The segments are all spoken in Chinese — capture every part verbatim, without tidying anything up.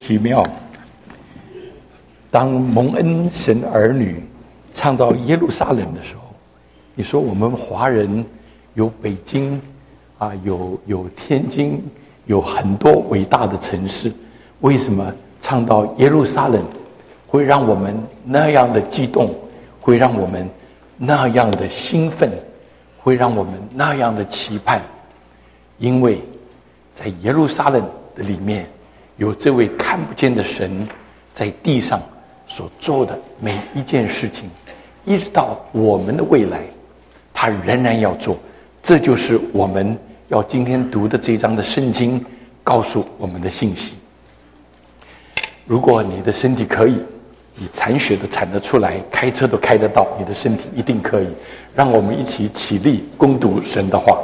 奇妙。当蒙恩神儿女创造耶路撒冷的时候，你说我们华人有北京啊，有有天津，有很多伟大的城市，为什么创造耶路撒冷会让我们那样的激动，会让我们那样的兴奋，会让我们那样的期盼？因为在耶路撒冷的里面有这位看不见的神在地上所做的每一件事情，一直到我们的未来他仍然要做。这就是我们要今天读的这一章的圣经告诉我们的信息。如果你的身体可以，你铲雪都铲得出来，开车都开得到，你的身体一定可以。让我们一起起立攻读神的话。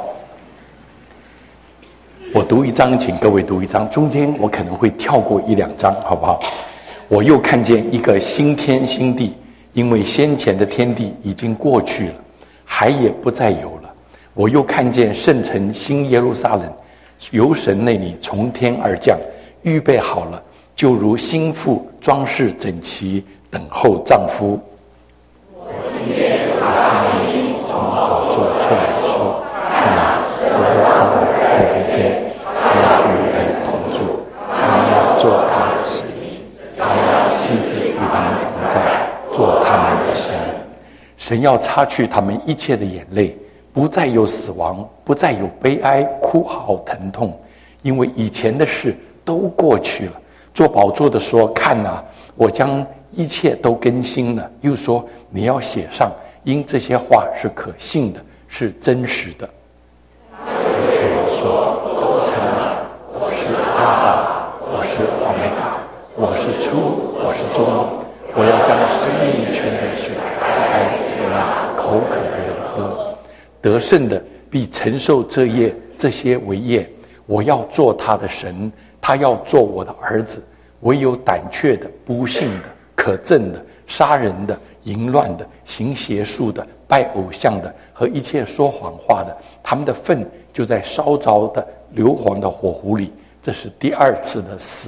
我读一章，请各位读一章，中间我可能会跳过一两章，好不好？我又看见一个新天新地，因为先前的天地已经过去了，海也不再有了。我又看见圣城新耶路撒冷由神那里从天而降，预备好了，就如新妇装饰整齐，等候丈夫。 我听见大声音从宝座出来说：“看哪，我要放在北天，他要与人同住，他们要做他的子民，他要亲自与他们同在，做他们的神。” 神要擦去他们一切的眼泪，不再有死亡，不再有悲哀、哭嚎、疼痛，因为以前的事都过去了。做宝座的说：“看哪，我将一切都更新了。”又说：“你要写上，因这些话是可信的，是真实的。” 他又对我说：“都成了，我是阿法，我是欧米伽，我是初，我是终，我要将生命泉的水白白给那口渴的人喝。 得胜的必承受这业这些为业，我要做他的神，他要做我的儿子。唯有胆怯的、不信的、可憎的、杀人的、淫乱的、行邪术的、拜偶像的和一切说谎话的，他们的粪就在烧着的硫磺的火湖里。这是第二次的死。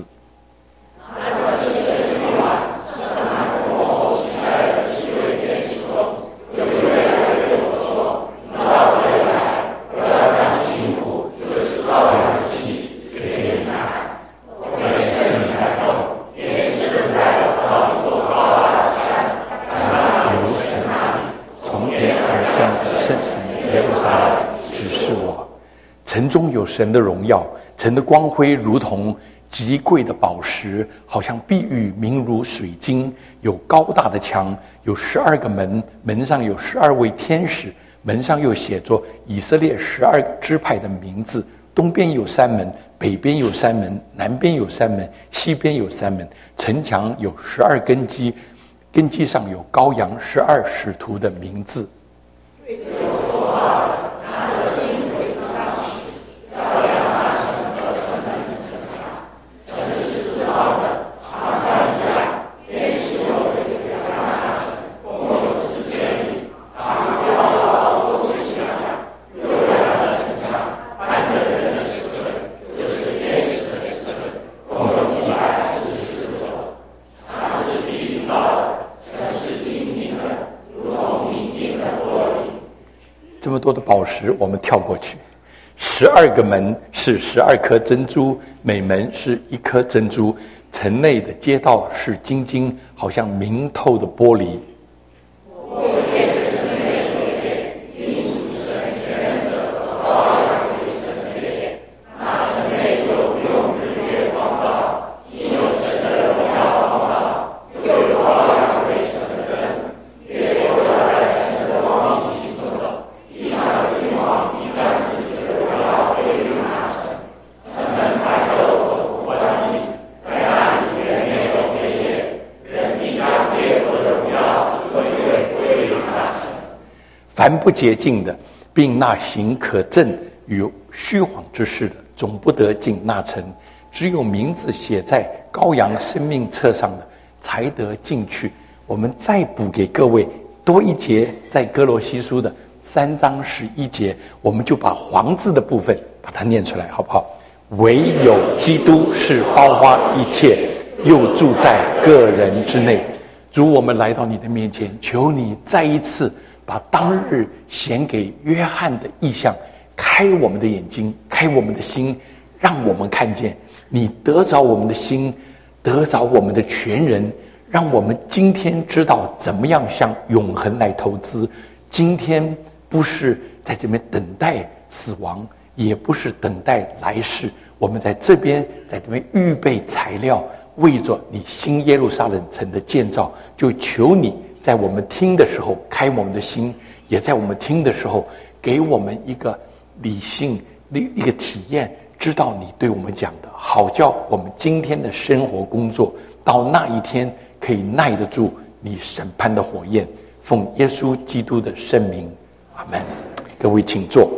城中有神的荣耀，城的光辉如同极贵的宝石，好像碧玉，明如水晶。有高大的墙，有十二个门，门上有十二位天使，门上又写着以色列十二支派的名字。东边有三门，北边有三门，南边有三门，西边有三门。城墙有十二根基，根基上有羔羊十二使徒的名字。这么多的宝石我们跳过去。十二个门是十二颗珍珠，每门是一颗珍珠。城内的街道是晶晶，好像明透的玻璃。凡不洁净的，并那行可憎与虚谎之事的，总不得进那城。只有名字写在羔羊生命册上的，才得进去。我们再补给各位多一节，在哥罗西书的三章十一节，我们就把黄字的部分把它念出来，好不好？唯有基督是包括一切， 又住在个人之内。主，我们来到你的面前，求你再一次把当日显给约翰的意象开我们的眼睛，开我们的心，让我们看见你得着我们的心，得着我们的全人，让我们今天知道怎么样向永恒来投资。今天不是在这边等待死亡，也不是等待来世，我们在这边在这边预备材料，为着你新耶路撒冷城的建造。就求你在我们听的时候开我们的心，也在我们听的时候给我们一个理性一个体验，知道你对我们讲的，好叫我们今天的生活工作到那一天可以耐得住你审判的火焰。奉耶稣基督的圣名，阿们。各位请坐。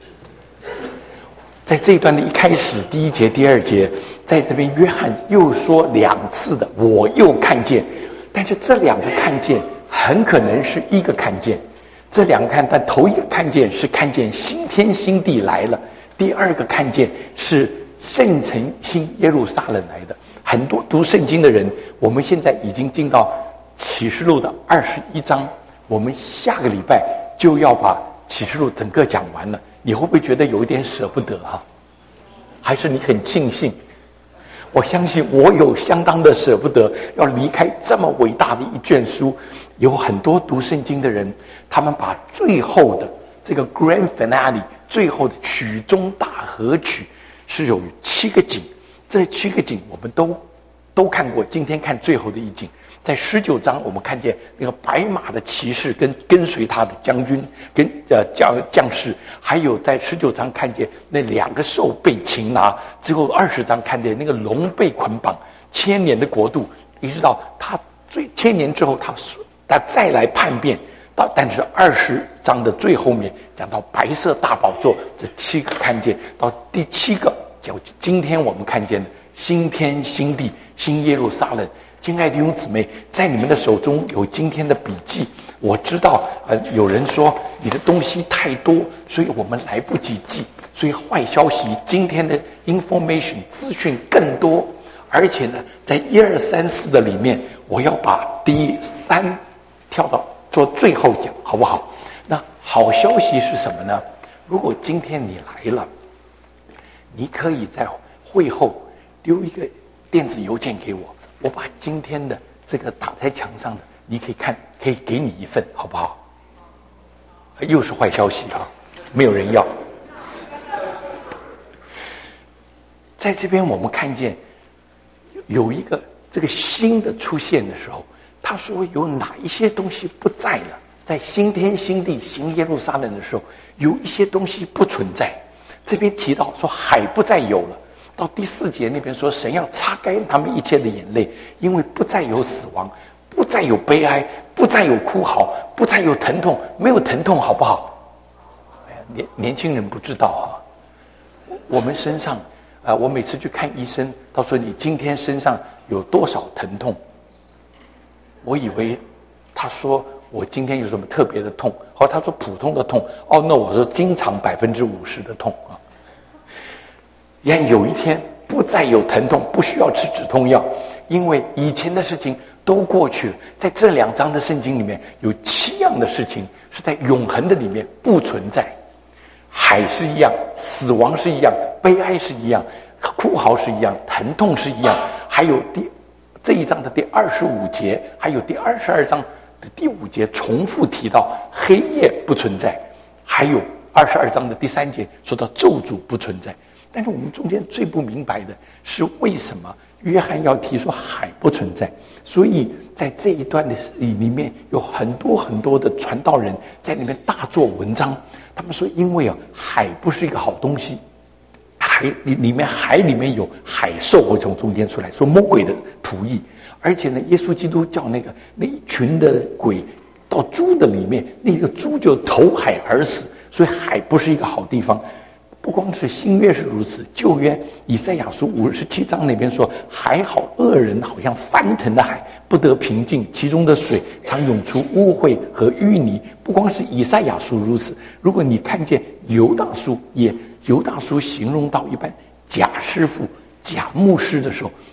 在这一段的一开始，第一节第二节，在这边约翰又说两次的我又看见，但是这两个看见很可能是一个看见。这两个看，但头一个看见是看见新天新地来了，第二个看见是圣城新耶路撒冷来的。很多读圣经的人，我们现在已经进到启示录的二十一章，我们下个礼拜就要把启示录整个讲完了。你会不会觉得有一点舍不得哈、啊？还是你很庆幸？我相信我有相当的舍不得，要离开这么伟大的一卷书。有很多读圣经的人，他们把最后的这个 grand finale， 最后的曲中大合曲是有七个景，这七个景我们都都看过。今天看最后的一景，在十九章我们看见那个白马的骑士跟跟随他的将军跟呃将将士，还有在十九章看见那两个兽被擒拿，之后二十章看见那个龙被捆绑，千年的国度，一直到他最千年之后他他再来叛变。到但是二十章的最后面讲到白色大宝座，这七个看见，到第七个就今天我们看见的新天新地新耶路撒冷。亲爱的弟兄姊妹，在你们的手中有今天的笔记。我知道呃，有人说你的东西太多，所以我们来不及记。所以坏消息，今天的 information 资讯更多，而且呢，在一二三四的里面，我要把第三跳到做最后讲，好不好？那好消息是什么呢？如果今天你来了，你可以在会后丢一个电子邮件给我。我把今天的这个打在墙上的，你可以看，可以给你一份，好不好？又是坏消息啊，没有人要。在这边我们看见有一个这个新的出现的时候，他说有哪一些东西不在了？在新天新地新耶路撒冷的时候，有一些东西不存在。这边提到说海不再有了。到第四节那边说，神要擦干他们一切的眼泪，因为不再有死亡，不再有悲哀，不再有哭嚎，不再有疼痛，没有疼痛，好不好？哎呀，年年轻人不知道哈、啊，我们身上啊、呃，我每次去看医生，他说你今天身上有多少疼痛？我以为他说我今天有什么特别的痛，后来他说普通的痛，哦，那我说经常百分之五十的痛啊。也有一天不再有疼痛，不需要吃止痛药，因为以前的事情都过去了。在这两章的圣经里面，有七样的事情是在永恒的里面不存在。海是一样，死亡是一样，悲哀是一样，哭嚎是一样，疼痛是一样。还有第这一章的第二十五节，还有第二十二章的第五节重复提到黑夜不存在，还有二十二章的第三节说到咒诅不存在。但是我们中间最不明白的是，为什么约翰要提说海不存在？所以在这一段的里面，有很多很多的传道人在里面大做文章。他们说，因为啊，海不是一个好东西，海里里面海里面有海兽会从中间出来，说魔鬼的仆役。而且呢，耶稣基督叫那个那一群的鬼到猪的里面，那个猪就投海而死，所以海不是一个好地方。不光是新约是如此，旧约以赛亚书五十七章那边说，还好恶人好像翻腾的海，不得平静，其中的水常涌出污秽和淤泥。不光是以赛亚书如此，如果你看见犹大书，也犹大书形容到一般假师傅假牧师的时候，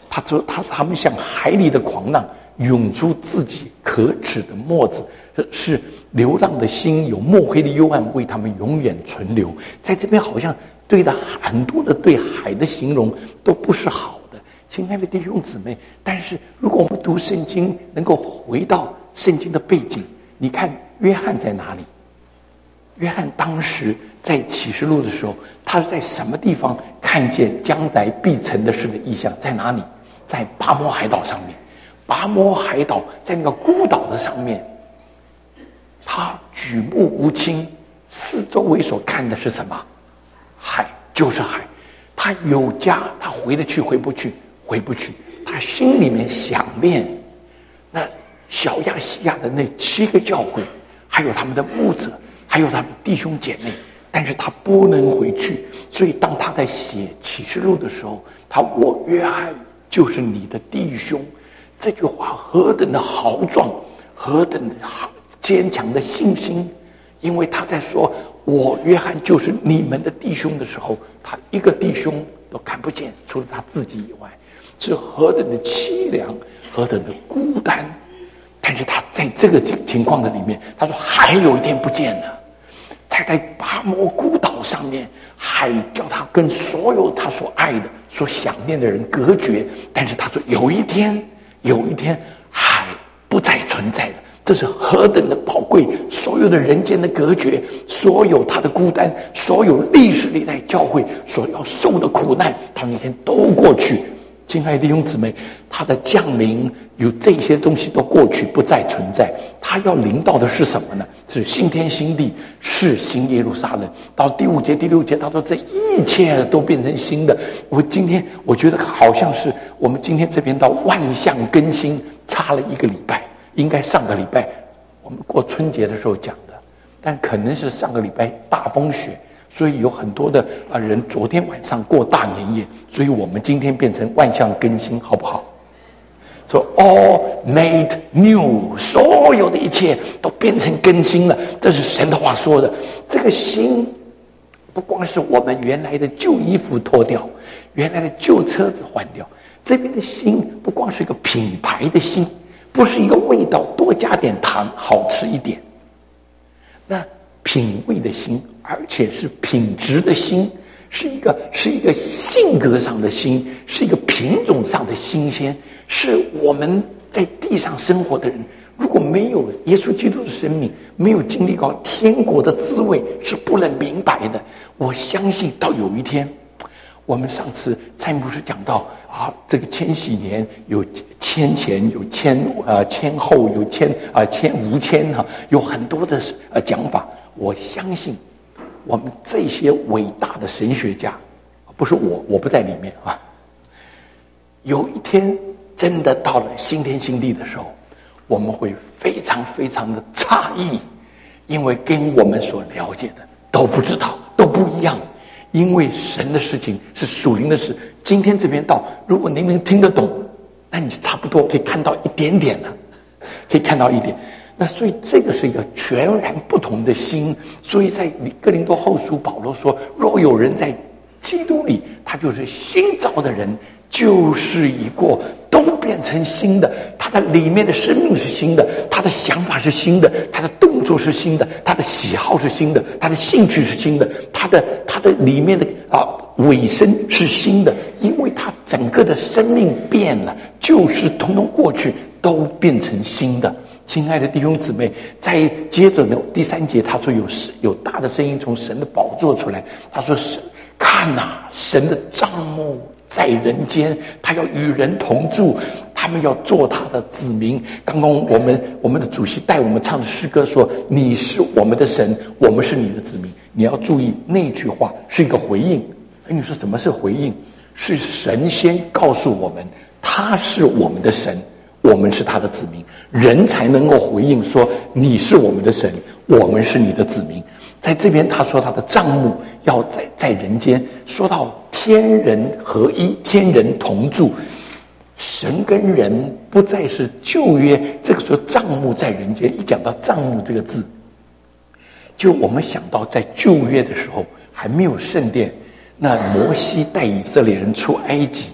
他说他他们像海里的狂浪，涌出自己可耻的沫子，是流浪的心，有墨黑的幽暗为他们永远存留。在这边好像对的很多的对海的形容都不是好的，亲爱的弟兄姊妹。但是如果我们读圣经能够回到圣经的背景，你看约翰在哪里？约翰当时在启示录的时候，他是在什么地方看见将来必成的事的意象？在哪里？在巴摩海岛上面。巴摩海岛在那个孤岛的上面，他举目无亲，四周围所看的是什么？海，就是海。他有家，他回得去回不去？回不去。他心里面想念那小亚细亚的那七个教会，还有他们的牧者，还有他们的弟兄姐妹，但是他不能回去。所以当他在写启示录的时候，他我约翰就是你的弟兄，这句话何等的豪壮，何等的坚强的信心。因为他在说我约翰就是你们的弟兄的时候，他一个弟兄都看不见，除了他自己以外，是何等的凄凉，何等的孤单。但是他在这个情况的里面，他说还有一天不见了，他在巴摩孤岛上面，海叫他跟所有他所爱的所想念的人隔绝。但是他说有一天有一天海不再存在了，这是何等的宝贵。所有的人间的隔绝，所有他的孤单，所有历史历代教会所要受的苦难，他那天都过去。亲爱的弟兄姊妹，他的降临有这些东西都过去，不再存在。他要临到的是什么呢？是新天新地，是新耶路撒冷。到第五节第六节他说这一切都变成新的。我今天我觉得好像是我们今天这边到万象更新差了一个礼拜，应该上个礼拜我们过春节的时候讲的，但可能是上个礼拜大风雪，所以有很多的啊人昨天晚上过大年夜，所以我们今天变成万象更新，好不好？说 all made new， 所有的一切都变成更新了，这是神的话说的。这个新不光是我们原来的旧衣服脱掉，原来的旧车子换掉，这边的新不光是一个品牌的新，不是一个味道多加点糖好吃一点，那品味的新，而且是品质的新，是一个是一个性格上的新，是一个品种上的新鲜。是我们在地上生活的人，如果没有耶稣基督的生命，没有经历过天国的滋味，是不能明白的。我相信到有一天，我们上次蔡牧师讲到啊，这个千禧年有千前，有千呃千后，有千啊、呃、千无千哈、啊，有很多的呃讲法。我相信我们这些伟大的神学家，不是我，我不在里面啊。有一天真的到了新天新地的时候，我们会非常非常的诧异，因为跟我们所了解的都不知道，都不一样。因为神的事情是属灵的事，今天这边到，如果您能听得懂，那你就差不多可以看到一点点了，可以看到一点。那所以这个是一个全然不同的心。所以在哥林多后书保罗说，若有人在基督里，他就是新造的人，旧事已过，都变成新的。他的里面的生命是新的，他的想法是新的，他的动作是新的，他的喜好是新的，他的兴趣是新的，他的他的里面的啊尾声是新的。因为他整个的生命变了，旧事统统过去，都变成新的。亲爱的弟兄姊妹，在接着呢第三节，他说有有大的声音从神的宝座出来，他说神看哪、啊，神的帐幕在人间，他要与人同住，他们要做他的子民。刚刚我们我们的主席带我们唱的诗歌说，你是我们的神，我们是你的子民。你要注意那句话是一个回应。你说什么是回应？是神先告诉我们他是我们的神，我们是他的子民，人才能够回应说你是我们的神，我们是你的子民。在这边他说他的帐幕要在在人间，说到天人合一，天人同住，神跟人不再是旧约这个时候帐幕在人间。一讲到帐幕这个字，就我们想到在旧约的时候还没有圣殿，那摩西带以色列人出埃及，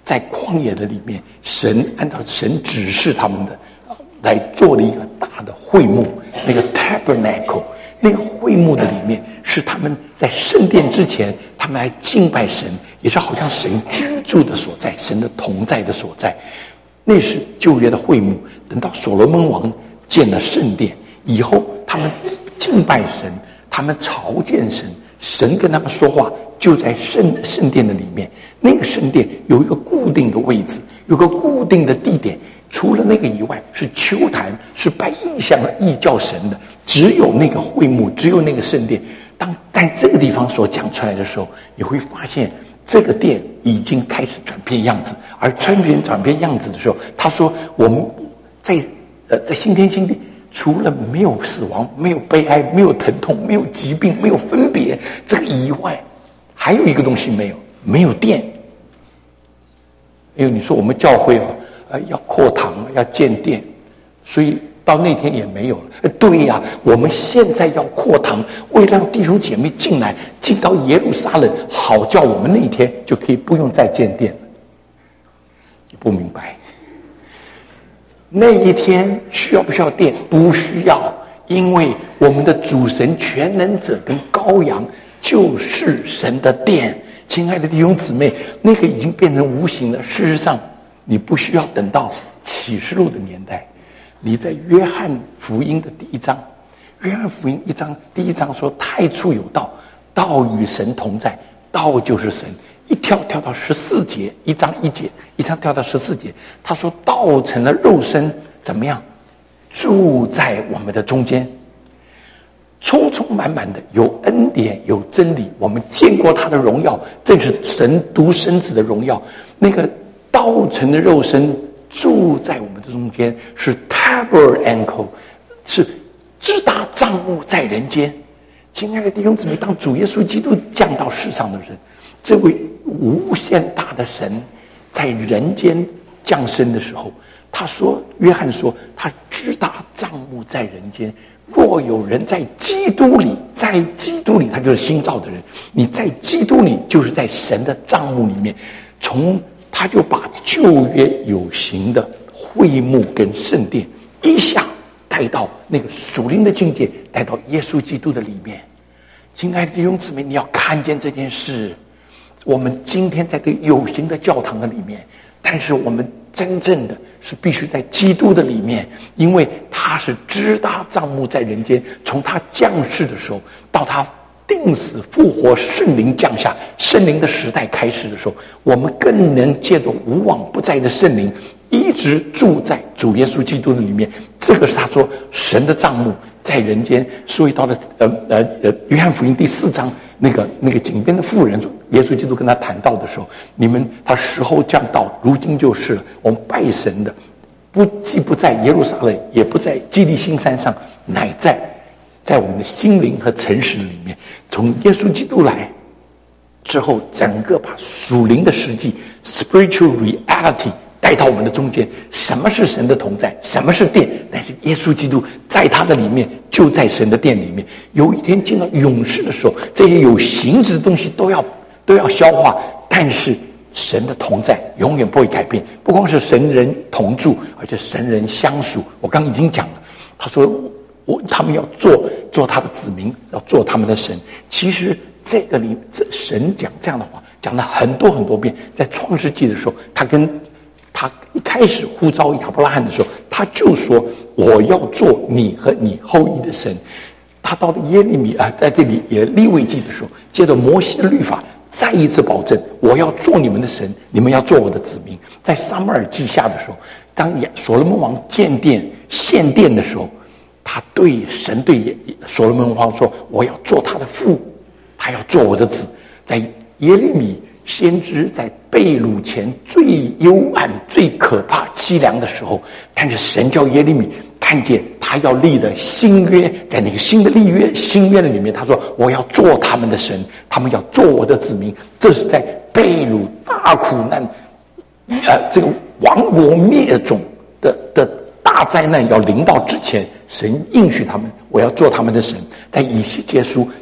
在旷野的里面，神按照神指示他们的来做了一个大的会幕，那个 tabernacle， 那个会幕的里面是他们在圣殿之前，他们来敬拜神，也是好像神居住的所在，神的同在的所在。那是旧约的会幕。等到所罗门王建了圣殿以后，他们敬拜神，他们朝见神，神跟他们说话，就在圣圣殿的里面。那个圣殿有一个固定的位置，有个固定的地点，除了那个以外是丘坛，是拜异象的异教神的，只有那个会幕，只有那个圣殿。当在这个地方所讲出来的时候，你会发现这个殿已经开始转变样子。而转变转变样子的时候，他说我们在呃在新天新地，除了没有死亡，没有悲哀，没有疼痛，没有疾病，没有分别，这个以外还有一个东西没有，没有殿。因为你说我们教会啊，呃要扩堂，要建殿，所以到那天也没有了。呃对呀、啊，我们现在要扩堂，为了让弟兄姐妹进来，进到耶路撒冷，好叫我们那一天就可以不用再建殿了。你不明白？那一天需要不需要殿？不需要，因为我们的主神全能者跟羔羊就是神的殿。亲爱的弟兄姊妹，那个已经变成无形了。事实上，你不需要等到启示录的年代，你在约翰福音的第一章，约翰福音一章第一章说：“太初有道，道与神同在，道就是神。”一跳跳到十四节，一章一节，一跳跳到十四节，他说：“道成了肉身，怎么样？住在我们的中间。”充充满满的有恩典有真理，我们见过他的荣耀，正是神独生子的荣耀。那个道成的肉身住在我们的中间，是 tabernacle， 是直达帐幕在人间。亲爱的弟兄姊妹，当主耶稣基督降到世上的人，这位无限大的神在人间降生的时候，他说，约翰说，他直达帐幕在人间。若有人在基督里，在基督里，他就是新造的人。你在基督里，就是在神的帐幕里面。从他就把旧约有形的会幕跟圣殿一下带到那个属灵的境界，带到耶稣基督的里面。亲爱的弟兄姊妹，你要看见这件事。我们今天在这个有形的教堂的里面，但是我们真正的是必须在基督的里面，因为他是直达帐幕在人间。从他降世的时候到他定死复活，圣灵降下，圣灵的时代开始的时候，我们更能借着无往不在的圣灵一直住在主耶稣基督的里面。这个是他说神的帐幕在人间。所以到了呃呃呃约翰福音第四章，那个那个井边的妇人说，耶稣基督跟他谈到的时候，你们他时候将到，如今就是了。我们拜神的不既不在耶路撒冷，也不在基利心山上，乃在在我们的心灵和诚实里面。从耶稣基督来之后，整个把属灵的实际 spiritual reality 带到我们的中间。什么是神的同在？什么是殿？但是耶稣基督在他的里面，就在神的殿里面。有一天进到永世的时候，这些有形质的东西都要都要消化，但是神的同在永远不会改变。不光是神人同住，而且神人相属。我刚刚已经讲了，他说我他们要做做他的子民，要做他们的神。其实这个里这神讲这样的话讲了很多很多遍。在创世纪的时候，他跟他一开始呼召亚伯拉罕的时候，他就说我要做你和你后裔的神。他到了耶利米啊，在这里也利未记的时候，接着摩西的律法再一次保证，我要做你们的神，你们要做我的子民。在撒母耳记下的时候，当所罗门王建殿献殿的时候，他对神对所罗门王说，我要做他的父，他要做我的子。在耶利米先知在被掳前最幽暗最可怕凄凉的时候，但是神叫耶利米看见他要立的新约，在那个新的立约新约的里面，他说我要做他们的神，他们要做我的子民。这是在被掳大苦难呃，这个亡国灭种的的大灾难要临到之前，神应许他们我要做他们的神。在以西结书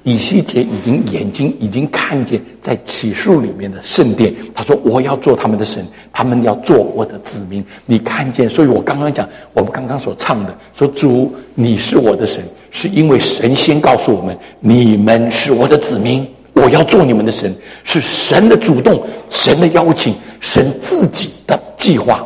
以西结已经眼睛已经看见在启示录里面的圣殿，他说我要做他们的神，他们要做我的子民。你看见，所以我刚刚讲，我们刚刚所唱的，说主你是我的神，是因为神先告诉我们，你们是我的子民，我要做你们的神，是神的主动，神的邀请，神自己的计划。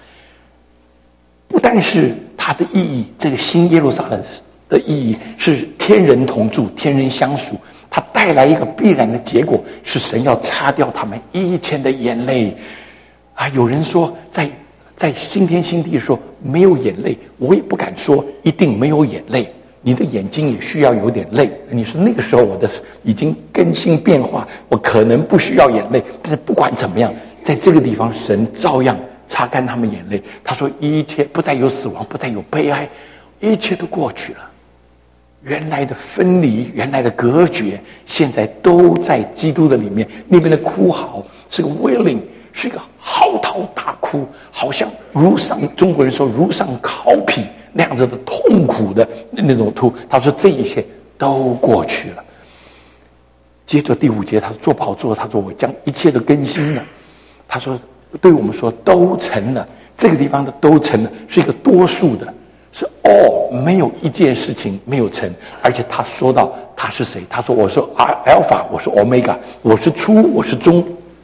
不但是它的意义，这个新耶路撒冷的意义是天人同住，天人相属，它带来一个必然的结果，是神要擦掉他们一切的眼泪啊！有人说在在新天新地说没有眼泪，我也不敢说一定没有眼泪，你的眼睛也需要有点泪。你说那个时候我的已经更新变化，我可能不需要眼泪，但是不管怎么样，在这个地方神照样擦干他们眼泪。他说一切不再有死亡，不再有悲哀，一切都过去了。原来的分离，原来的隔绝，现在都在基督的里面。那边的哭嚎是个 wailing， 是一个嚎啕大哭，好像如上中国人说如上烤妣那样子的痛苦的那种哭。他说这一切都过去了。接着第五节，他说做宝座，他说我将一切都更新了。他说对我们说都成了。这个地方的都成了是一个多数的，是 all， 没有一件事情没有成。而且他说到他是谁，他说我是 Alpha， 我是 Omega， 我是初，我是终。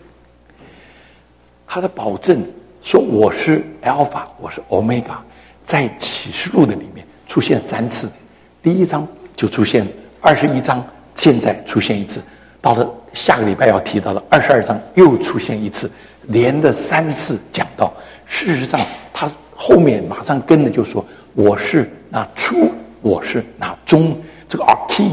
他的保证说我是 Alpha， 我是 Omega， 在启示录的里面出现三次，第一章就出现，二十一章现在出现一次，到了下个礼拜要提到的二十二章又出现一次，连着三次讲到。事实上他后面马上跟的就说我是那初，我是那终。这个 archi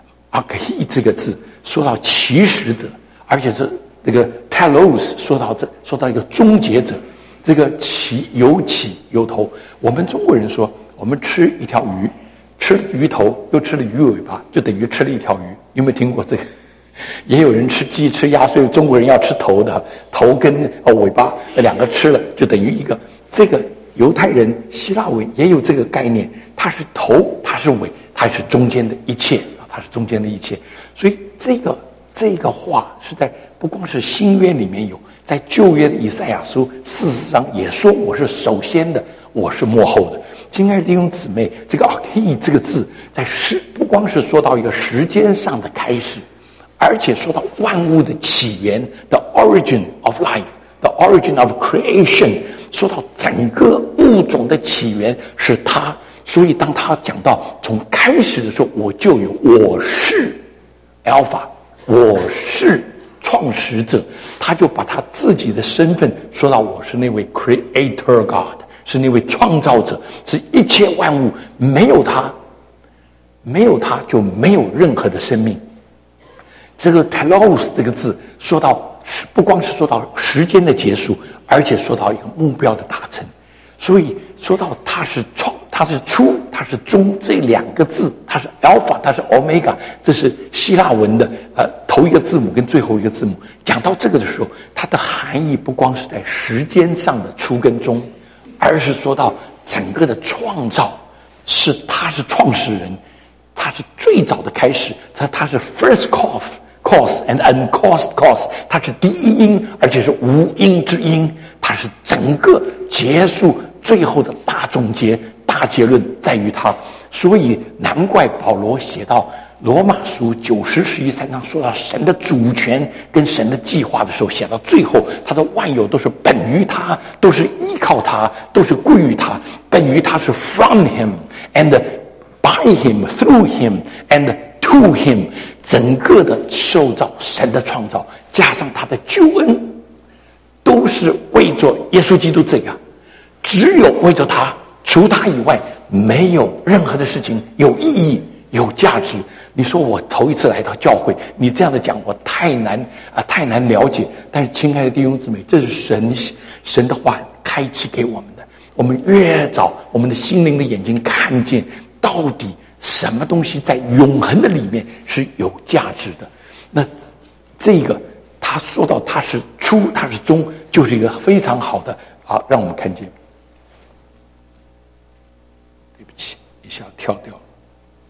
archi 这个字说到起始者，而且是这个 telos 说到这说到一个终结者，这个起有起有头。我们中国人说我们吃一条鱼，吃了鱼头又吃了鱼尾巴，就等于吃了一条鱼。有没有听过这个？也有人吃鸡吃鸭，所以中国人要吃头的，头跟呃尾巴两个吃了就等于一个。这个犹太人希腊文也有这个概念，它是头，它是尾，它是中间的一切啊，它是中间的一切。所以这个这个话是在不光是新约里面有，在旧约的以赛亚书四十章也说我是首先的，我是末后的。亲爱的弟兄姊妹，这个 archi 这个字在时不光是说到一个时间上的开始，而且说到万物的起源 ，the origin of life，the origin of creation， 说到整个物种的起源是他。所以当他讲到从开始的时候，我就有，我是 Alpha， 我是创始者，他就把他自己的身份说到我是那位 Creator God， 是那位创造者，是一切万物，没有他，没有他就没有任何的生命。这个 telos 这个字说到不光是说到时间的结束，而且说到一个目标的达成。所以说到它是创，它是初，它是终，这两个字，它是 alpha， 它是 omega， 这是希腊文的呃头一个字母跟最后一个字母。讲到这个的时候，它的含义不光是在时间上的初跟终，而是说到整个的创造是他是创始人，他是最早的开始，他他是 first cause。cause and uncaused cause， 它是第一因，而且是无因之因，它是整个结束最后的大总结、大结论在于它。所以难怪保罗写到罗马书九十、十一、三章，说到神的主权跟神的计划的时候，写到最后，他的万有都是本于他，都是依靠他，都是归于他，本于他是 from him and by him through him and to him， 整个的受造，神的创造加上他的救恩，都是为着耶稣基督这个，只有为着他，除他以外没有任何的事情有意义有价值。你说我头一次来到教会，你这样的讲我太难啊，太难了解。但是亲爱的弟兄姊妹，这是神神的话开启给我们的，我们越早我们的心灵的眼睛看见到底什么东西在永恒的里面是有价值的。那这个他说到他是初，他是终，就是一个非常好的啊，让我们看见。对不起，一下跳掉了。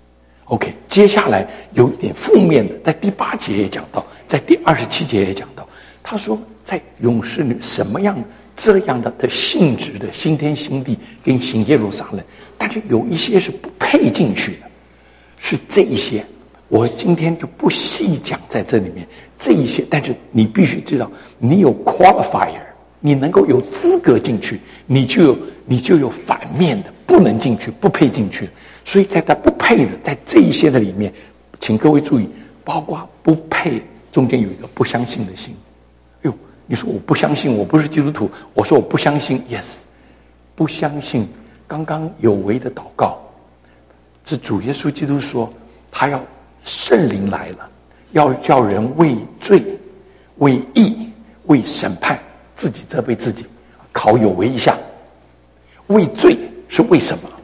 OK， 接下来有一点负面的，在第八节也讲到，在第二十七节也讲到，他说在勇士里什么样这样的的性质的新天新地跟新耶路撒冷，但是有一些是不配进去的，是这一些。我今天就不细讲在这里面这一些，但是你必须知道，你有 qualifier， 你能够有资格进去，你就有你就有反面的不能进去、不配进去。所以在他不配的，在这一些的里面，请各位注意，包括不配中间有一个不相信的心。哎呦，你说我不相信，我不是基督徒，我说我不相信 ，yes， 不相信。刚刚有为的祷告，是主耶稣基督说他要。圣灵来了，要叫人为罪、为义、为审判，自己责备自己，考有为一下。为罪是为什么？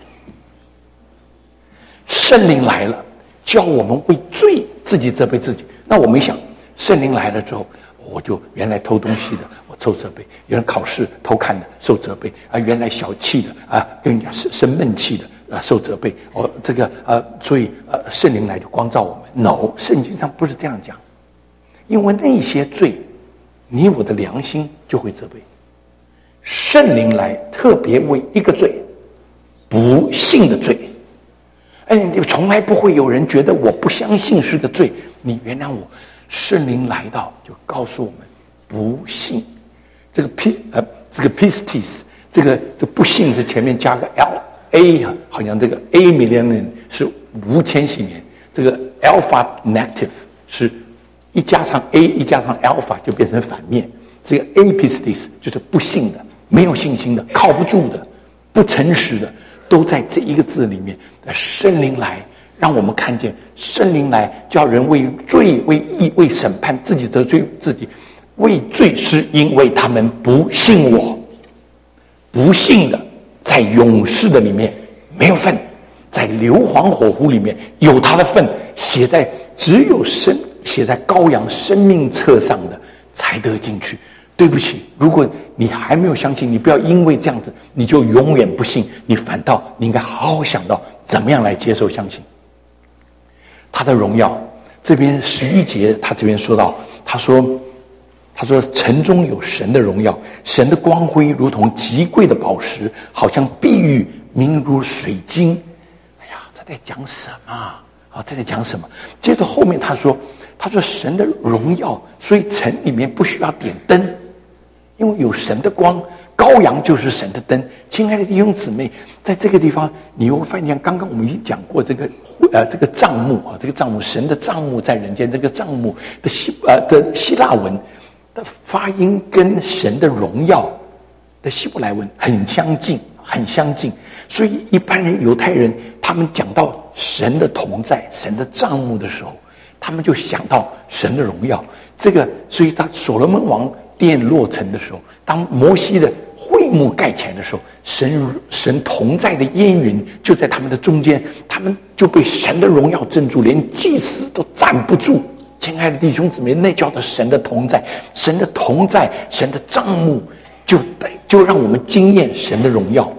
圣灵来了，叫我们为罪自己责备自己。那我们想，圣灵来了之后，我就原来偷东西的，我受责备；有人考试偷看的，受责备啊；原来小气的啊，跟人家生生闷气的。啊，受责备哦，这个呃，所以呃，圣灵来就光照我们。No， 圣经上不是这样讲，因为那些罪，你我的良心就会责备。圣灵来特别为一个罪，不信的罪。哎，你从来不会有人觉得我不相信是个罪，你原谅我。圣灵来到就告诉我们，不信。这个 p 呃，这个 pistis， 这个这不信是前面加个 l。A 啊，好像这个 A millennium 是无千禧年，这个 alpha negative 是一加上 A 一加上 alpha 就变成反面，这个 apistis 就是不信的、没有信心的、靠不住的、不诚实的，都在这一个字里面。圣灵来，让我们看见圣灵来，叫人为罪、为义、为审判自己得罪自己。为罪是因为他们不信我，不信的。在勇士的里面没有份，在硫磺火湖里面有他的份，写在只有生写在羔羊生命册上的才得进去。对不起，如果你还没有相信，你不要因为这样子你就永远不信，你反倒你应该好好想到怎么样来接受相信他的荣耀。这边十一节他这边说到，他说他说城中有神的荣耀，神的光辉如同极贵的宝石，好像碧玉，明如水晶。哎呀，这在讲什么啊？这在讲什么？接着后面他说他说神的荣耀，所以城里面不需要点灯，因为有神的光，羔羊就是神的灯。亲爱的弟兄姊妹，在这个地方你会发现，刚刚我们已经讲过这个呃这个帐幕啊，这个帐幕，神的帐幕在人间，这个帐幕的希呃的希腊文的发音跟神的荣耀的希伯来文很相近，很相近。所以一般人犹太人他们讲到神的同在、神的帐幕的时候，他们就想到神的荣耀。这个，所以当所罗门王殿落成的时候，当摩西的会幕盖起来的时候，神神同在的烟云就在他们的中间，他们就被神的荣耀镇住，连祭司都站不住。亲爱的弟兄姊妹，那叫做神的同在，神的同在，神的帐幕就就让我们经验神的荣耀。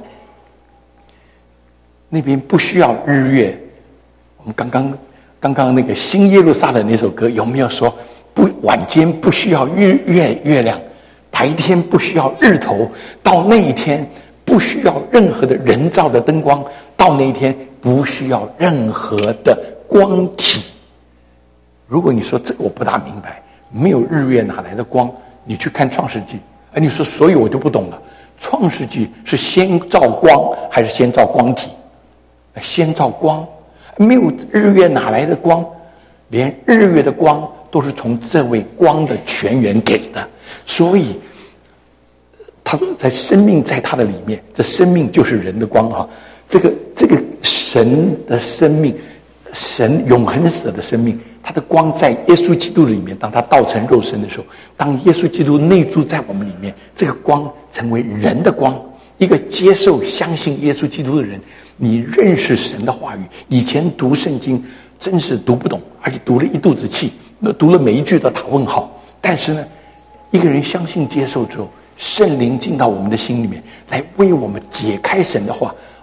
那边不需要日月，我们刚刚刚刚那个新耶路撒冷那首歌有没有说不晚间不需要日月月亮，白天不需要日头，到那一天不需要任何的人造的灯光，到那一天不需要任何的光体。如果你说这个我不大明白，没有日月哪来的光？你去看创世纪，哎，你说所以我就不懂了。创世纪是先照光还是先照光体？先照光，没有日月哪来的光？连日月的光都是从这位光的泉源给的，所以他在生命在他的里面，这生命就是人的光啊！这个这个神的生命，神永恒者的生命，他的光在耶稣基督里面。当他道成肉身的时候，当耶稣基督内住在我们里面，这个光成为人的光。一个接受相信耶稣基督的人，你认识神的话语。以前读圣经真是读不懂，而且读了一肚子气，读了每一句都打问号。但是呢，一个人相信接受之后，圣灵进到我们的心里面，来为我们解开神的话。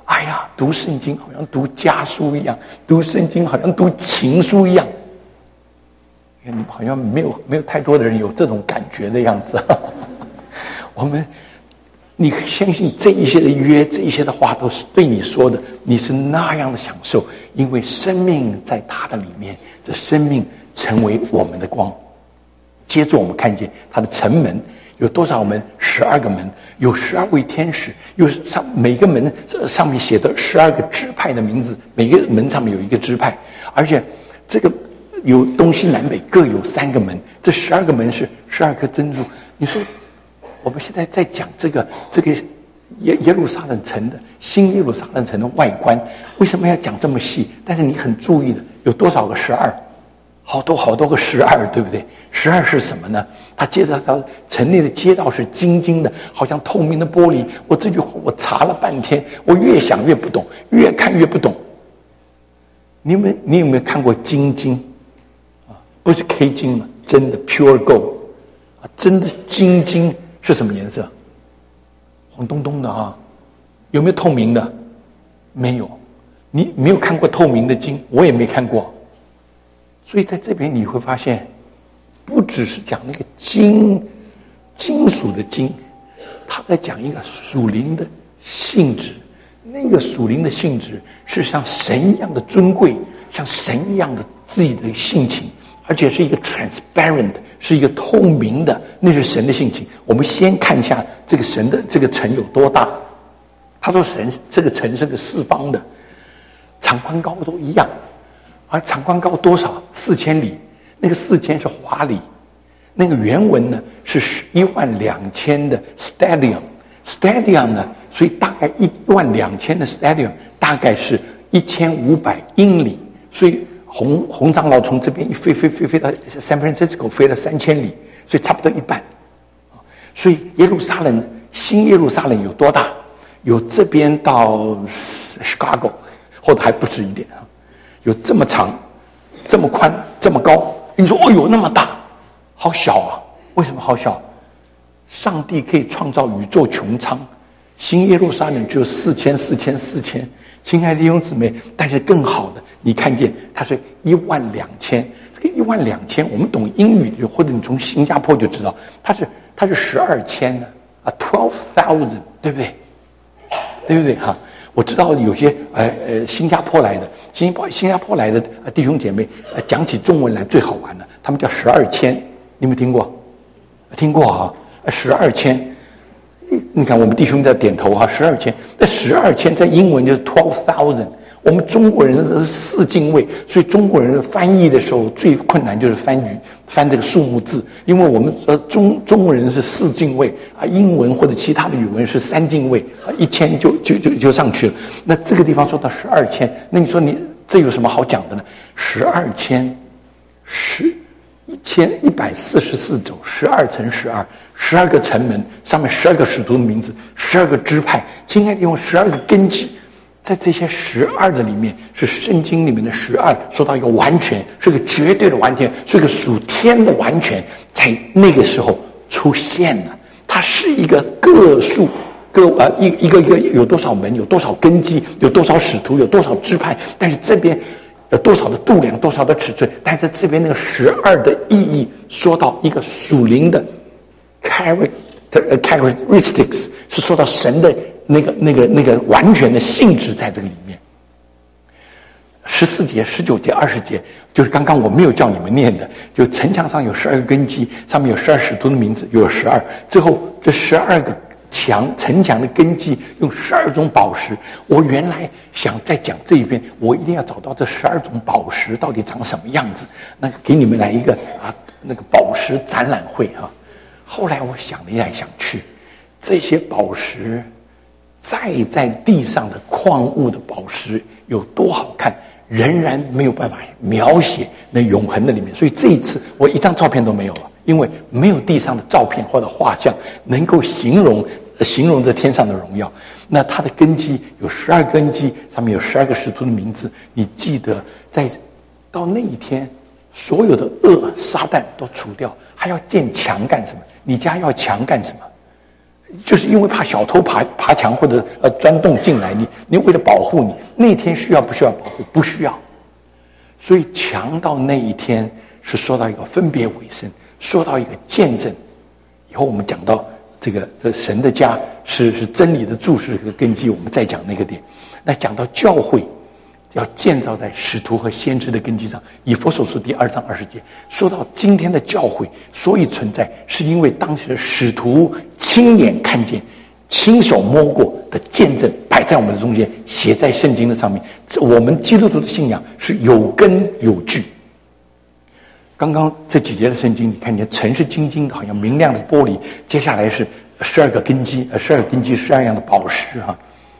哎呀，读圣经好像读家书一样，读圣经好像读情书一样。你们好像没有没有太多的人有这种感觉的样子。我们，你相信这一些的约，这一些的话都是对你说的，你是那样的享受，因为生命在他的里面，这生命成为我们的光。接着我们看见他的城门有多少门？十二个门，有十二位天使，有上每个门上面写的十二个支派的名字，每个门上面有一个支派，而且这个有东西南北各有三个门，这十二个门是十二颗珍珠。你说我们现在在讲这个这个耶耶路撒冷城的新耶路撒冷城的外观，为什么要讲这么细？但是你很注意的，有多少个十二？好多好多个十二，对不对？十二是什么呢？他接着他城内的街道是晶晶的，好像透明的玻璃。我这句话我查了半天，我越想越不懂，越看越不懂。你们你有没有看过金晶啊？不是 K 金嘛，真的 pure gold 啊，真的金晶是什么颜色？红咚咚的啊。有没有透明的？没有。你没有看过透明的金，我也没看过。所以在这边你会发现，不只是讲那个金金属的金，他在讲一个属灵的性质。那个属灵的性质是像神一样的尊贵，像神一样的自己的性情，而且是一个 transparent， 是一个透明的，那是神的性情。我们先看一下这个神的这个城有多大。他说神这个城是个四方的，长宽高都一样。而长宽高多少？四千里，那个四千是华里，那个原文呢是一万两千的 stadium，stadium 呢，所以大概一万两千的 stadium 大概是一千五百英里，所以红红长老从这边一飞飞飞飞到 San Francisco 飞了三千里，所以差不多一半。所以耶路撒冷新耶路撒冷有多大？有这边到 Chicago， 或者还不止一点啊。有这么长，这么宽，这么高。你说，哦呦，那么大，好小啊！为什么好小？上帝可以创造宇宙穹苍，新耶路撒冷只有四千、四千、四千。亲爱的弟兄姊妹，但是更好的，你看见它是一万两千。这个一万两千，我们懂英语或者你从新加坡就知道，它是它是十二千呢啊 ，twelve thousand， 对不对？对不对哈？我知道有些呃呃新加坡来的新加坡新加坡来的弟兄姐妹，呃讲起中文来最好玩了，他们叫十二千，你有没有听过？听过啊，十二千。你看我们弟兄在点头哈，十二千。那十二千在英文就是 twelve thousand。我们中国人都是四进位，所以中国人翻译的时候最困难就是翻语翻这个数目字，因为我们呃中中国人是四进位啊，英文或者其他的语文是三进位啊，一千就就就就上去了。那这个地方说到十二千，那你说你这有什么好讲的呢？十二千，十一千一百四十四肘，十二乘十二，十二个城门，上面十二个使徒的名字，十二个支派，亲爱的用十二个根基。在这些十二的里面，是圣经里面的十二，说到一个完全，是个绝对的完全，是个属天的完全，在那个时候出现了。它是一个个数，个呃一一个一个有多少门，有多少根基，有多少使徒，有多少支派，但是这边有多少的度量，多少的尺寸，但是这边那个十二的意义，说到一个属灵的 character characteristics， 是说到神的。那个、那个、那个完全的性质在这个里面。十四节、十九节、二十节，就是刚刚我没有叫你们念的，就城墙上有十二个根基，上面有十二使徒的名字，有十二。最后这十二个墙城墙的根基用十二种宝石。我原来想再讲这一遍，我一定要找到这十二种宝石到底长什么样子，那个给你们来一个啊那个宝石展览会哈、啊。后来我想来想去，这些宝石。再在地上的矿物的宝石有多好看，仍然没有办法描写那永恒的里面。所以这一次我一张照片都没有了，因为没有地上的照片或者画像能够形容形容这天上的荣耀。那它的根基有十二根基，上面有十二个使徒的名字。你记得，在到那一天，所有的恶撒旦都除掉，还要建墙干什么？你家要墙干什么？ 就是因为怕小偷爬爬墙或者呃钻洞进来，你你为了保护你，那天需要不需要保护？不需要。所以强盗那一天是说到一个分别为圣，说到一个见证。以后我们讲到这个这神的家是是真理的注释和根基，我们再讲那个点。那讲到教会要建造在使徒和先知的根基上，以弗所书第二章二十节说到今天的教会所以存在，是因为当时的使徒亲眼看见、亲手摸过的见证摆在我们的中间，写在圣经的上面。我们基督徒的信仰是有根有据。刚刚这几节的圣经，你看见城是晶晶的，好像明亮的玻璃。接下来是十二个根基，呃，十二个根基，十二样的宝石哈。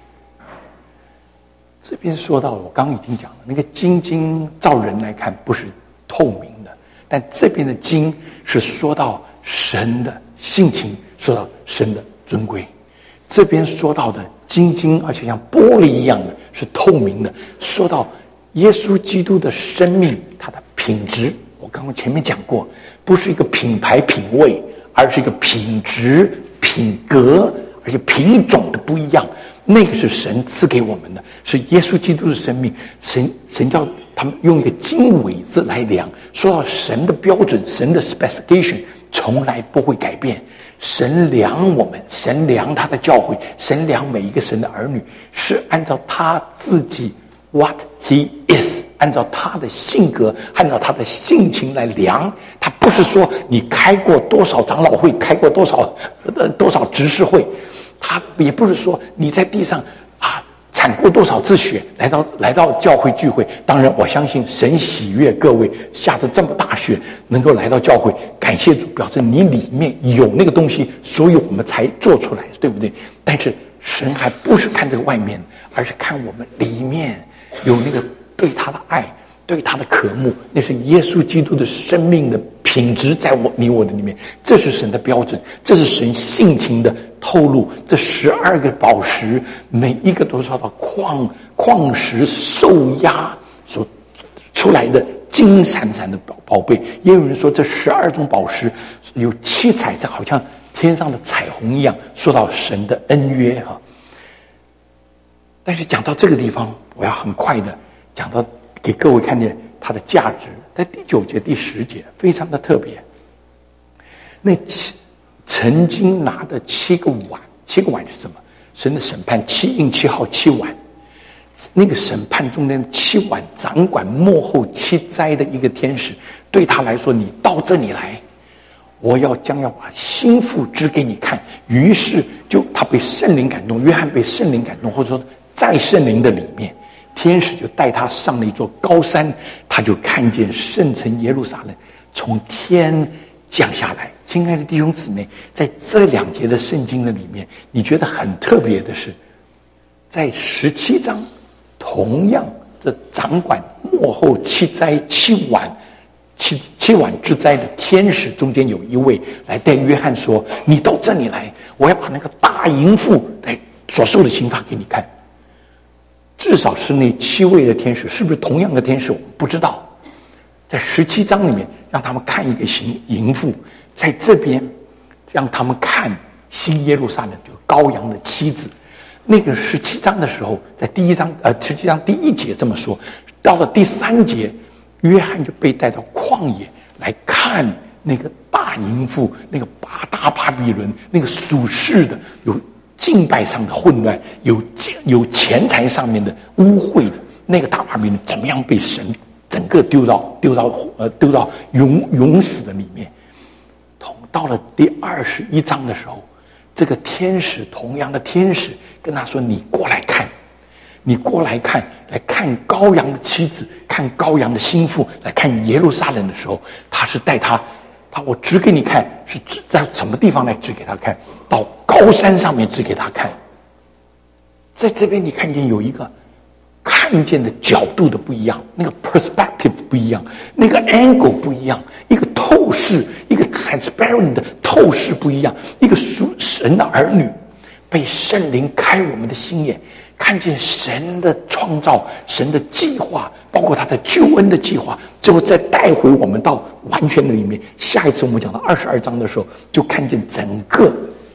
这边说到了，我刚刚已经讲了，那个晶晶照人来看不是透明的，但这边的晶是说到神的性情，说到神的尊贵。这边说到的晶晶，而且像玻璃一样的是透明的，说到耶稣基督的生命，他的品质。我刚刚前面讲过，不是一个品牌品味，而是一个品质品格，而且品种的不一样。那个是神赐给我们的，是耶稣基督的生命。神神叫他们用一个经纬字来量，说到神的标准，神的 specification 从来不会改变。神量我们，神量他的教会，神量每一个神的儿女，是按照他自己 what he is， 按照他的性格，按照他的性情来量。他不是说你开过多少长老会，开过多少呃多少执事会，他也不是说你在地上啊铲过多少次血来到来到教会聚会。当然我相信神喜悦各位下着这么大雪能够来到教会，感谢主，表示你里面有那个东西，所以我们才做出来，对不对？但是神还不是看这个外面，而是看我们里面有那个对他的爱，对他的渴慕，那是耶稣基督的生命的品质在我你我的里面。这是神的标准，这是神性情的透露。这十二个宝石每一个都受到矿矿石受压所出来的金闪闪的宝贝。也有人说这十二种宝石有七彩，这好像天上的彩虹一样，说到神的恩约哈。但是讲到这个地方，我要很快的讲到给各位看见它的价值。在第九节第十节非常的特别，那七曾经拿的七个碗，七个碗是什么？神的审判，七印七号七碗。那个审判中间七碗掌管幕后七灾的一个天使，对他来说，你到这里来，我要将要把心腹指给你看。于是就他被圣灵感动，约翰被圣灵感动，或者说在圣灵的里面，天使就带他上了一座高山，他就看见圣城耶路撒冷从天降下来。亲爱的弟兄姊妹，在这两节的圣经的里面，你觉得很特别的是，在十七章同样这掌管末后七灾七碗七七碗之灾的天使中间有一位来带约翰说，你到这里来，我要把那个大淫妇来所受的刑罚给你看。至少是那七位的天使，是不是同样的天使我们不知道。在十七章里面让他们看一个淫妇，在这边让他们看新耶路撒冷，就羔羊的妻子。那个十七章的时候，在第一章呃十七章第一节这么说，到了第三节，约翰就被带到旷野来看那个大淫妇，那个巴大巴比伦，那个属世的有敬拜上的混乱，有有钱财上面的污秽的那个大巴比伦，怎么样被神整个丢到丢到呃丢到永永死的里面。同到了第二十一章的时候，这个天使同样的天使跟他说：“你过来看，你过来看，来看羔羊的妻子，看羔羊的心腹，来看耶路撒冷的时候，他是带他。”他我指给你看，是指在什么地方来指给他看？到高山上面指给他看。在这边你看见有一个看见的角度的不一样，那个 perspective 不一样，那个 angle 不一样，一个透视，一个 transparent 的透视不一样，一个属神的儿女被圣灵开我们的心眼，看见神的创造，神的计划，包括他的救恩的计划，最后再带回我们到完全的里面。下一次我们讲到二十二章的时候，就看见整个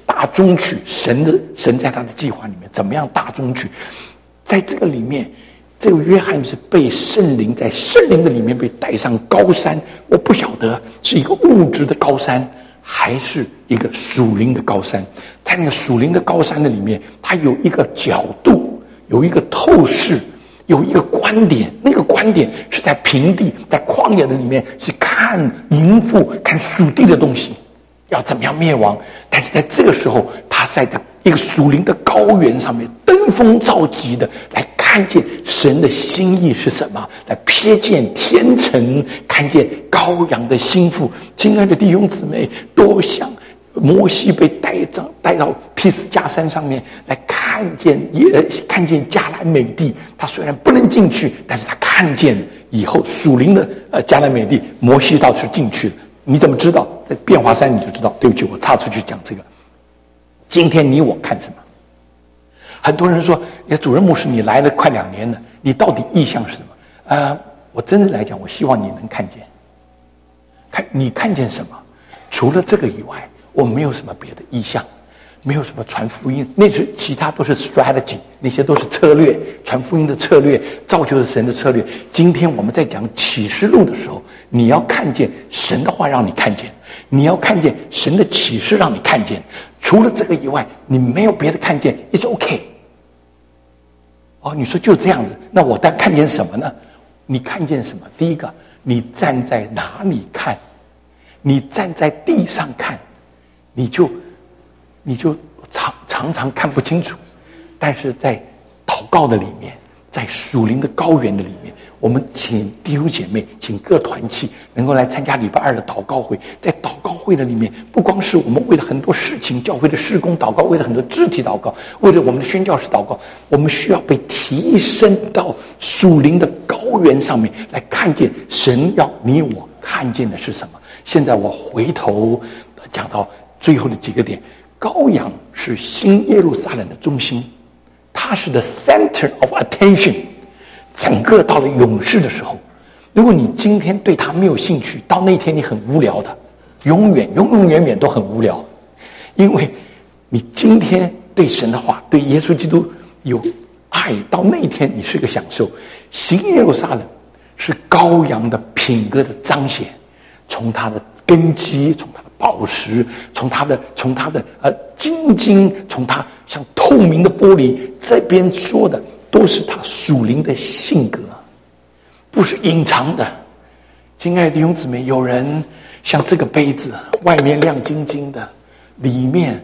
大中取，神的神在他的计划里面怎么样大中取？在这个里面，这个约翰是被圣灵在圣灵的里面被带上高山，我不晓得是一个物质的高山，还是一个属灵的高山。在那个属灵的高山的里面，它有一个角度，有一个透视，有一个观点。那个观点是在平地，在旷野的里面是看淫妇，看属地的东西要怎么样灭亡。但是在这个时候，他在一个属灵的高原上面登峰造极的来看见神的心意是什么，来瞥见天成，看见羔羊的心腹。亲爱的弟兄姊妹，多想摩西被带到带到毗斯迦山上面来看见也看见迦南美地，他虽然不能进去，但是他看见以后属灵的呃迦南美地，摩西倒是进去了。你怎么知道？在变化山你就知道。对不起，我插出去讲这个。今天你我看什么？很多人说，主任牧师，你来了快两年了，你到底意向是什么？呃，我真的来讲，我希望你能看见，看你看见什么？除了这个以外，我没有什么别的意向，没有什么传福音，那是其他都是 strategy， 那些都是策略，传福音的策略，造就了神的策略。今天我们在讲启示录的时候，你要看见神的话让你看见，你要看见神的启示让你看见。除了这个以外，你没有别的看见 ，it's okay。哦，你说就这样子，那我但看见什么呢？你看见什么？第一个，你站在哪里看？你站在地上看，你就你就常常常看不清楚。但是在祷告的里面，在属灵的高原的里面，我们请弟兄姐妹，请各团契能够来参加礼拜二的祷告会。在祷告会的里面，不光是我们为了很多事情，教会的事工祷告，为了很多肢体祷告，为了我们的宣教士祷告，我们需要被提升到属灵的高原上面来看见神要你我看见的是什么。现在我回头讲到最后的几个点，羔羊是新耶路撒冷的中心，它是 the center of attention。整个到了永世的时候，如果你今天对他没有兴趣，到那天你很无聊的，永远永永远远都很无聊。因为你今天对神的话，对耶稣基督有爱，到那天你是个享受。新耶路撒冷是羔羊的品格的彰显，从他的根基，从他的宝石，从他的从他的呃晶晶，从他像透明的玻璃，这边说的都是他属灵的性格，不是隐藏的。亲爱的弟兄姊妹，有人像这个杯子，外面亮晶晶的，里面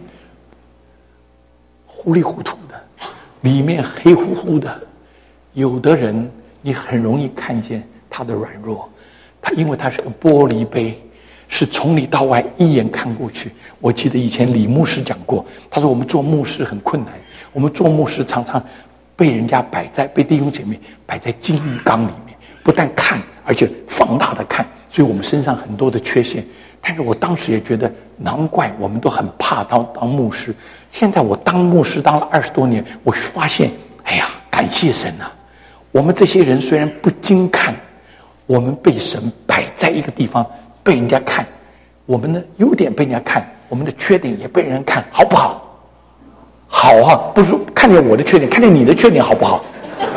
糊里糊涂的，里面黑乎乎的。有的人你很容易看见他的软弱，他因为他是个玻璃杯，是从里到外一眼看过去。我记得以前李牧师讲过，他说我们做牧师很困难，我们做牧师常常被人家摆在被弟兄姐妹摆在金鱼缸里面，不但看，而且放大的看，所以我们身上很多的缺陷。但是我当时也觉得，难怪我们都很怕当当牧师。现在我当牧师当了二十多年，我发现，哎呀，感谢神啊！我们这些人虽然不经看，我们被神摆在一个地方，被人家看，我们的优点被人家看，我们的缺点也被人看，好不好？好啊，不是说看见我的缺点，看见你的缺点，好不好？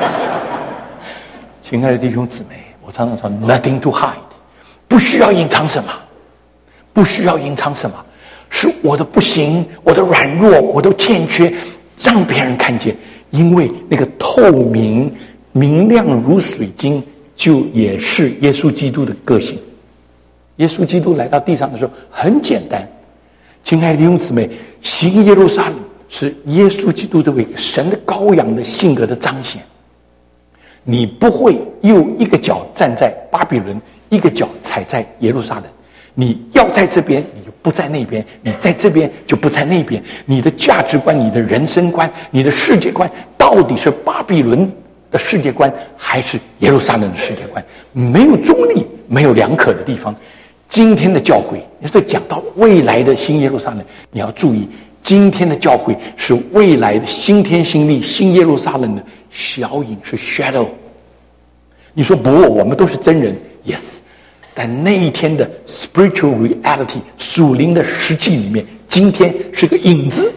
亲爱的弟兄姊妹，我常常说 nothing to hide， 不需要隐藏什么，不需要隐藏什么，是我的不行，我的软弱，我的欠缺，让别人看见。因为那个透明明亮如水晶，就也是耶稣基督的个性。耶稣基督来到地上的时候很简单。亲爱的弟兄姊妹，新耶路撒冷是耶稣基督这位神的羔羊的性格的彰显。你不会又一个脚站在巴比伦，一个脚踩在耶路撒冷。你要在这边，你就不在那边；你在这边，就不在那边。你的价值观、你的人生观、你的世界观，到底是巴比伦的世界观，还是耶路撒冷的世界观？没有中立，没有两可的地方。今天的教会，你说讲到未来的新耶路撒冷，你要注意，今天的教会是未来的新天新地、新耶路撒冷的小影，是 shadow。你说不，我们都是真人 ，yes。 但那一天的 spiritual reality 属灵的实际里面，今天是个影子。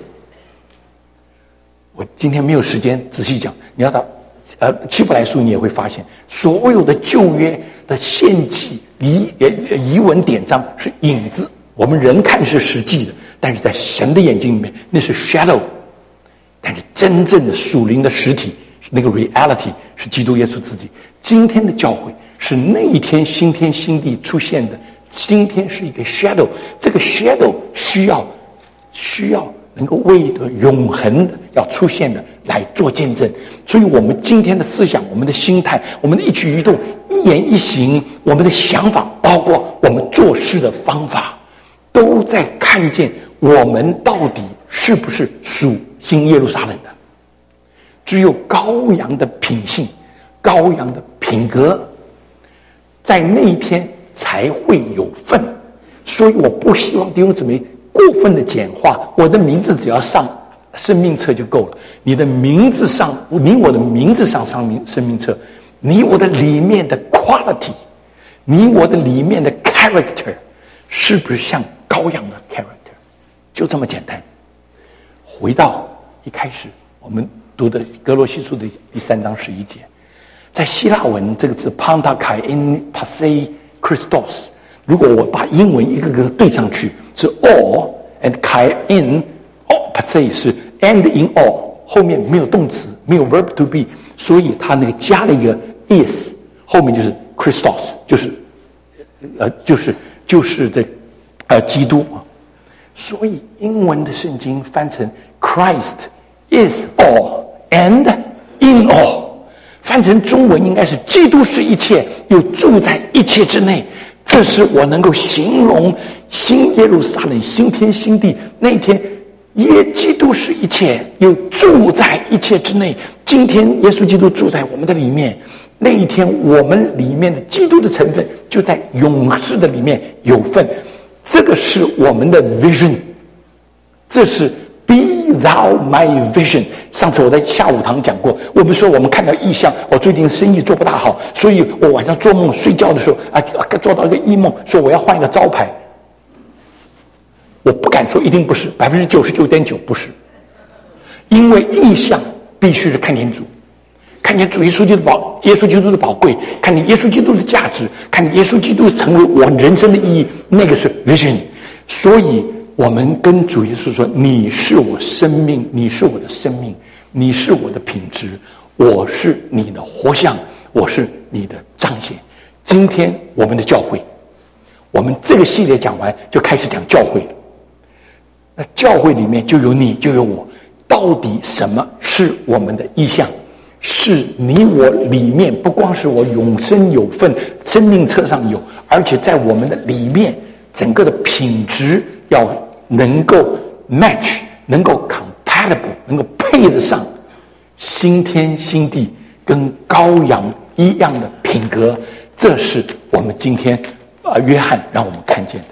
我今天没有时间仔细讲，你要到呃希伯来书，你也会发现，所有的旧约的献祭遗遗文典章是影子，我们人看是实际的，但是在神的眼睛里面那是 shadow。但是真正的属灵的实体，那个 reality 是基督耶稣自己。今天的教会是那一天新天新地出现的，今天是一个 shadow， 这个 shadow 需要需要能够为的永恒的要出现的来做见证。所以我们今天的思想，我们的心态，我们的一举一动，一言一行，我们的想法，包括我们做事的方法，都在看见我们到底是不是属新耶路撒冷的。只有羔羊的品性，羔羊的品格，在那一天才会有份。所以我不希望弟兄姊妹过分的简化，我的名字只要上生命册就够了。你的名字上，你我的名字上上生命册，你我的里面的 quality， 你我的里面的 character， 是不是像羔羊的 character？ 就这么简单。回到一开始我们读的哥罗西书的第三章十一节，在希腊文这个字 panta kain pasei Christos， 如果我把英文一个个对上去，是 all and kain all pasei 是 and in all， 后面没有动词，没有 verb to be， 所以它那个加了一个 is， 后面就是 Christos， 就是呃就是就是这呃基督啊。所以英文的圣经翻成 Christ is all and in all， 翻成中文应该是基督是一切，又住在一切之内。这是我能够形容新耶路撒冷新天新地那天，耶基督是一切，又住在一切之内。今天耶稣基督住在我们的里面，那一天我们里面的基督的成分就在永世的里面有份。这个是我们的 vision， 这是 be thou my vision。 上次我在下午堂讲过，我们说我们看到异象，我最近生意做不大好，所以我晚上做梦睡觉的时候啊，做到一个异梦，说我要换一个招牌。我不敢说一定不是，百分之九十九点九不是，因为异象必须是看见主，看见主耶稣基督的宝，耶稣基督的宝贵，看见耶稣基督的价值，看见耶稣基督成为我人生的意义，那个是 vision。 所以我们跟主耶稣说，你是我生命，你是我的生命，你是我的品质，我是你的活像，我是你的彰显。今天我们的教会，我们这个系列讲完就开始讲教会了。那教会里面就有你就有我，到底什么是我们的意向？是你我里面，不光是我永生有份，生命册上有，而且在我们的里面，整个的品质要能够 match， 能够 compatible， 能够配得上新天新地跟羔羊一样的品格。这是我们今天啊、呃，约翰让我们看见的。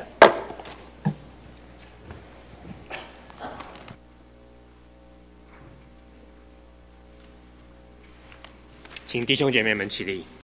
请弟兄姐妹们起立。